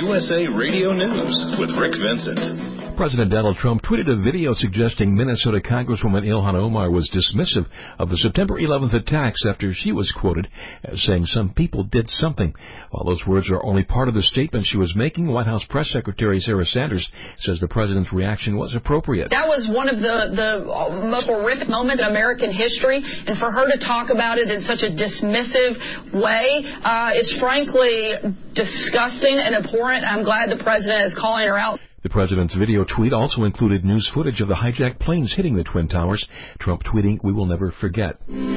USA Radio News with Rick Vincent. President Donald Trump tweeted a video suggesting Minnesota Congresswoman Ilhan Omar was dismissive of the September 11th attacks after she was quoted as saying some people did something. While those words are only part of the statement she was making, White House Press Secretary Sarah Sanders says the president's reaction was appropriate. That was one of the most horrific moments in American history, and for her to talk about it in such a dismissive way is frankly disgusting and abhorrent. I'm glad the president is calling her out. The president's video tweet also included news footage of the hijacked planes hitting the Twin Towers. Trump tweeting, "We will never forget."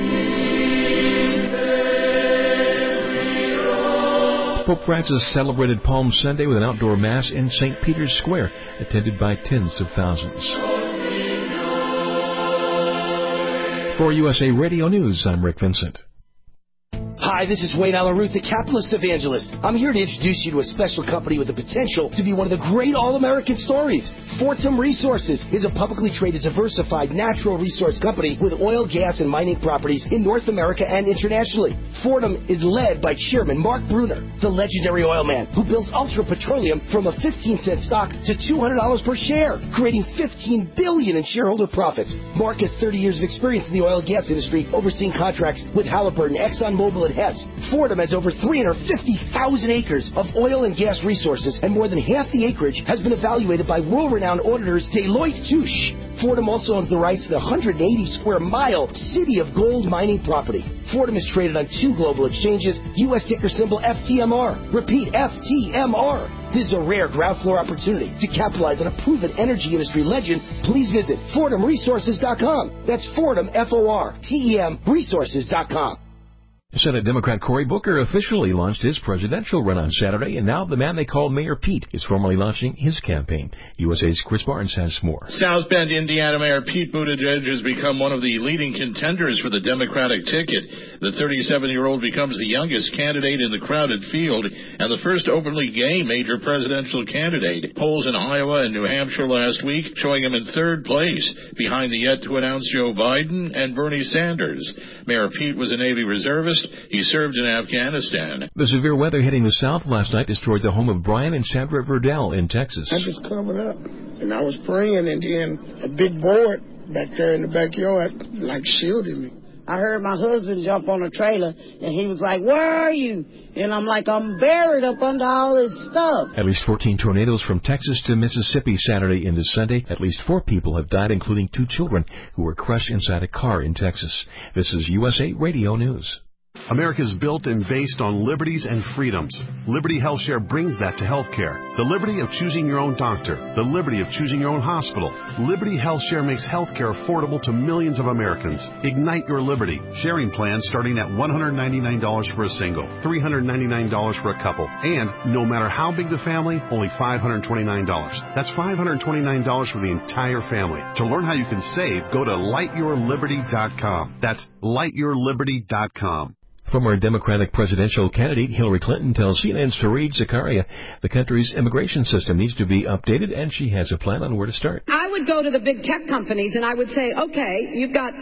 Pope Francis celebrated Palm Sunday with an outdoor mass in St. Peter's Square, attended by tens of thousands. For USA Radio News, I'm Rick Vincent. Hi, this is Wayne Alaruth, the capitalist evangelist. I'm here to introduce you to a special company with the potential to be one of the great all-American stories. Fortum Resources is a publicly traded, diversified natural resource company with oil, gas, and mining properties in North America and internationally. Fortum is led by Chairman Mark Brunner, the legendary oil man who builds Ultra Petroleum from a 15-cent stock to $200 per share, creating $15 billion in shareholder profits. Mark has 30 years of experience in the oil and gas industry, overseeing contracts with Halliburton, ExxonMobil, and Hess. Fortum has over 350,000 acres of oil and gas resources, and more than half the acreage has been evaluated by world-renowned auditors Deloitte Touche. Fortum also owns the rights to the 180-square-mile City of Gold mining property. Fortum is traded on 2 global exchanges, U.S. ticker symbol FTMR. Repeat, FTMR. This is a rare ground floor opportunity to capitalize on a proven energy industry legend. Please visit FortumResources.com. That's Fortum, F-O-R-T-E-M, resources.com. Senate Democrat Cory Booker officially launched his presidential run on Saturday, and now the man they call Mayor Pete is formally launching his campaign. USA's Chris Barnes has more. South Bend, Indiana Mayor Pete Buttigieg has become one of the leading contenders for the Democratic ticket. The 37-year-old becomes the youngest candidate in the crowded field and the first openly gay major presidential candidate. Polls in Iowa and New Hampshire last week showing him in third place, behind the yet-to-announce Joe Biden and Bernie Sanders. Mayor Pete was a Navy reservist. He served in Afghanistan. The severe weather hitting the South last night destroyed the home of Brian and Sandra Verdell in Texas. I just covered up, and I was praying, and then a big board back there in the backyard, like, shielded me. I heard my husband jump on a trailer, and he was like, "Where are you?" And I'm like, "I'm buried up under all this stuff." At least 14 tornadoes from Texas to Mississippi Saturday into Sunday. At least 4 people have died, including 2 children who were crushed inside a car in Texas. This is USA Radio News. America is built and based on liberties and freedoms. Liberty HealthShare brings that to healthcare. The liberty of choosing your own doctor. The liberty of choosing your own hospital. Liberty HealthShare makes healthcare affordable to millions of Americans. Ignite your liberty. Sharing plans starting at $199 for a single, $399 for a couple, and no matter how big the family, only $529. That's $529 for the entire family. To learn how you can save, go to lightyourliberty.com. That's lightyourliberty.com. Former Democratic presidential candidate Hillary Clinton tells CNN's Fareed Zakaria the country's immigration system needs to be updated, and she has a plan on where to start. I would go to the big tech companies and I would say, okay, you've got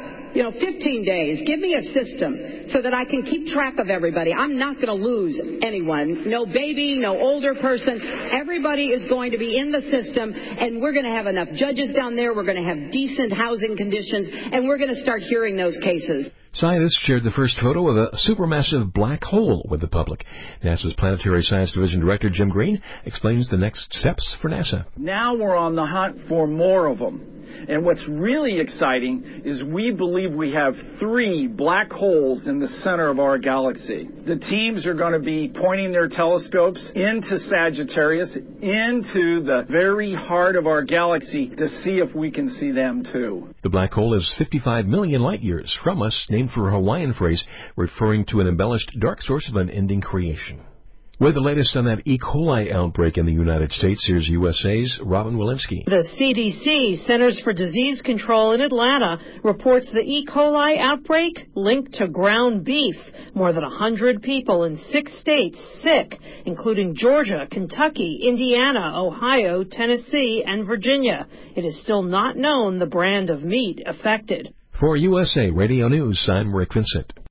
15 days. Give me a system so that I can keep track of everybody. I'm not going to lose anyone. No baby, no older person. Everybody is going to be in the system, and we're going to have enough judges down there. We're going to have decent housing conditions, and we're going to start hearing those cases. Scientists shared the first photo of a supermassive black hole with the public. NASA's Planetary Science Division Director Jim Green explains the next steps for NASA. Now we're on the hunt for more of them. And what's really exciting is we believe we have 3 black holes in the center of our galaxy. The teams are going to be pointing their telescopes into Sagittarius, into the very heart of our galaxy, to see if we can see them too. The black hole is 55 million light years from us, named for a Hawaiian phrase referring to an embellished dark source of unending creation. With the latest on that E. coli outbreak in the United States, here's USA's Robin Walensky. The CDC, Centers for Disease Control in Atlanta, reports the E. coli outbreak linked to ground beef. More than 100 people in 6 states sick, including Georgia, Kentucky, Indiana, Ohio, Tennessee, and Virginia. It is still not known the brand of meat affected. For USA Radio News, I'm Rick Vincent.